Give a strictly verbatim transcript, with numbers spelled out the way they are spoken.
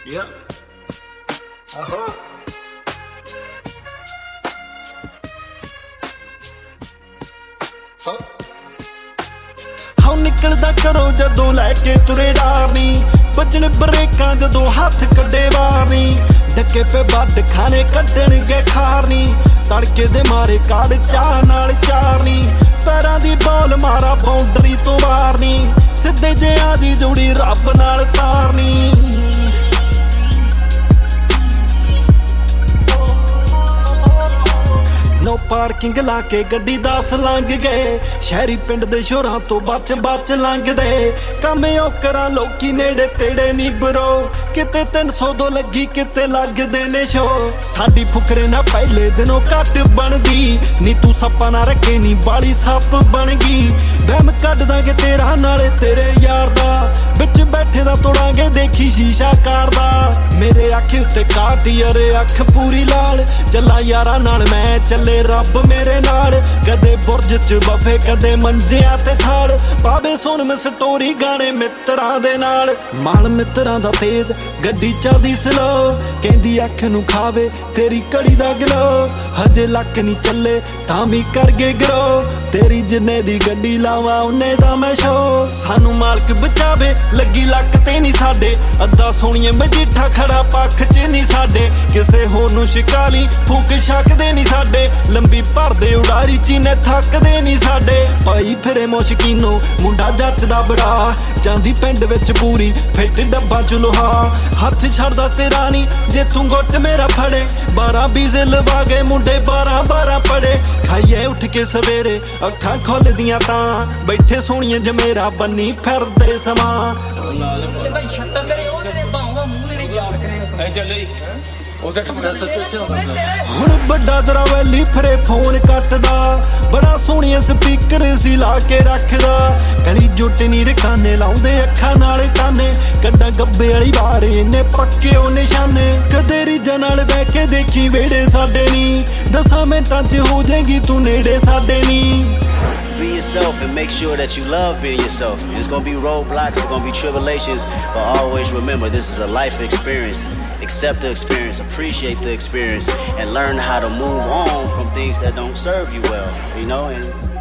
Yeah. Uh-huh. Huh. ਹਾਂ ਨਿਕਲਦਾ ਕਰੋ ਜਦੋਂ ਲੈ ਕੇ ਤੁਰੇ ਡਾਰਨੀ ਵੱਜਣ ਬਰੇਕਾਂ ਜਦੋਂ ਹੱਥ ਕੱਢੇ ਵਾਰਨੀ ਡੱਕੇ ਪੇ ਵੱਡ ਖਾਣੇ ਕੱਢਣਗੇ ਖਾਰਨੀ ਤੜਕੇ ਦੇ ਮਾਰੇ ਕਾੜ ਚਾਹ ਨਾਲ ਚਾਰਨੀ ਪੈਰਾਂ ਦੀ ਬੋਲ ਮਾਰਾ ਬਾਉਂਡਰੀ ਤੋਂ ਮਾਰਨੀ ਸਿੱਧੇ ਜਿਆਂ ਦੀ ਜੋੜੀ ਰੱਬ ਨਾਲ ਤਾਰਨੀ ਨੋ ਪਾਰਕਿੰਗ ਲਾ ਕੇ ਗੱਡੀ ਦਸ ਲੰਘ ਗਏ ਸ਼ਹਿਰੀ ਪਿੰਡ ਦੇ ਸ਼ੋਰਾਂ ਤੋਂ ਬਚ ਬਚ ਲੰਘਦੇ ਕੰਮ ਓਕਰਾਂ ਲੋਕੀ ਨੇੜੇ ਤੇੜੇ ਨੀ ਬਰੋ ਕਿਤੇ ਤਿੰਨ ਸੌ ਦੋ ਲੱਗੀ ਕਿਤੇ ਲੱਗਦੇ ਨੇ ਸ਼ੋ ਸਾਡੀ ਫੁਕਰੇ ਨਾ ਪਹਿਲੇ ਦਿਨੋਂ ਘੱਟ ਬਣਦੀ ਨੀ ਤੂੰ ਸੱਪਾਂ ਨਾ ਰੱਖੇ ਨੀ ਬਾਲੀ ਸੱਪ ਬਣ ਗਈ ਬਹਿਮ ਕੱਢ ਦਾਂਗੇ ਤੇਰਾ ਨਾਲੇ ਤੇਰੇ ਯਾਰ ਦਾ ਵਿੱਚ ਬੈਠੇ ਦਾ ਤੋੜਾਂਗੇ ਦੇਖੀ ਸ਼ੀਸ਼ਾ ਕਰਦਾ ਮੇਰੇ ਅੱਖ ਉੱਤੇ ਕਾਟੀ ਅਰੇ ਅੱਖ ਪੂਰੀ ਲਾਲ ਚੱਲਾਂ ਯਾਰਾਂ ਨਾਲ ਮੈਂ ਚੱਲੇ ਰੱਬ ਮੇਰੇ ਨਾਲ ਕਦੇ ਬੁਰਜ ਚ ਬਫੇ ਕਦੇ ਮੰਜਿਆਂ ਤੇ ਥਾਲ ਪਾਵੇ ਸੁਣ ਮੈਂ ਸਟੋਰੀ ਗਾਣੇ ਮਿੱਤਰਾਂ ਦੇ ਨਾਲ ਮਾਲ ਮਿੱਤਰਾਂ ਦਾ ਤੇਜ਼ ਗੱਡੀ ਚੱਲਦੀ ਸਲੋ ਕਹਿੰਦੀ ਅੱਖ ਨੂੰ ਖਾਵੇ ਤੇਰੀ ਘੜੀ ਦਾ ਗਲੋ ਹਜੇ ਲੱਕ ਨਹੀਂ ਚੱਲੇ ਤਾਂ ਵੀ ਕਰ ਗਏ ਗਰੋ ਤੇਰੀ ਜਿੰਨੇ ਦੀ ਗੱਡੀ ਲਾਵਾਂ ਉਹਨੇ ਦਾ ਮੈਂ ਸ਼ੋ ਸਾਨੂੰ ਮਾਲਕ ਬਚਾਵੇ ਲੱਗੀ ਲੱਕ ਤੇ ਨਹੀਂ ਸਾਡੇ ਅੱਧਾ ਸੋਹਣੀਏ ਮਜੀਠਾ ਖੜਾ ਪੱਖ ਚ ਨਹੀਂ ਸਾਡੇ ਕਿਸੇ ਹੋਰ ਨੂੰ ਸ਼ਿਕਾਲੀ ਫੂਕ ਛੱਕਦੇ ਨਹੀਂ ਸਾਡੇ ਲੰਬੀ ਭਰਦੇ ਉਡਾਰੀ ਚੀਨੇ ਥੱਕਦੇ ਨਹੀਂ ਸਾਡੇ ਭਾਈ ਫਿਰੇ ਮੁਸ਼ਕੀਨੋ ਮੁੰਡਾ ਜੱਚਦਾ ਬੜਾ ਜਾਂਦੀ ਪਿੰਡ ਵਿੱਚ ਪੂਰੀ ਫਿੱਟ ਡੱਬਾ ਚ ਲੋਹਾ ਹੱਥ ਛੱਡਦਾ ਤੇਰਾ ਨੀ ਜੇ ਤੂੰ ਗੁੱਟ ਮੇਰਾ ਫੜੇ ਬਾਰਾਂ ਬੀਜ਼ੇ ਲਵਾ ਗਏ ਮੁੰਡੇ ਬਾਰਾਂ ਬਾਰਾਂ ਪੜੇ ਖਾਈਏ ਉੱਠ ਕੇ ਸਵੇਰੇ ਅੱਖਾਂ ਖੁੱਲਦੀਆਂ ਤਾਂ ਬੈਠੇ ਸੋਹਣੀਆਂ ਜਮੇਰਾ ਬੰਨੀ ਫਿਰਦੇ ਸਮਾਂ ਹੁਣ ਵੱਡਾ ਦਰਾਵੈਲੀ ਫਰੇ ਫੋਨ ਕੱਟਦਾ ਬੜਾ ਸੋਹਣੀਆਂ ਸਪੀਕਰ ਸੀ ਲਾ ਕੇ ਰੱਖਦਾ ਕਲੀ ਜੁੱਟ ਨੀ ਰਖਾਨੇ ਲਾਉਂਦੇ ਅੱਖਾਂ ਨਾਲ ਟਾਨੇ ਕੱਡਾ ਗੱਬੇ ਵਾਲੀ ਵਾਰ ਇਹਨੇ ਪੱਕੇ ਉਹ ਨਿਸ਼ਾਨੇ ਕਦੇ ਰੀਜਾਂ ਨਾਲ ਬਹਿ ਕੇ ਦੇਖੀ ਵੇੜੇ ਸਾਡੇ ਨੀ ਦਸਾਂ ਮਿੰਟਾਂ ਚ ਹੋ ਜਾਏਗੀ ਤੂੰ ਨੇੜੇ ਸਾਡੇ ਨੀ Be yourself and make sure that you love being yourself. It's gonna be roadblocks, it's gonna be tribulations, but always remember this is a life experience. Accept the experience, appreciate the experience, and learn how to move on from things that don't serve you well, you know? And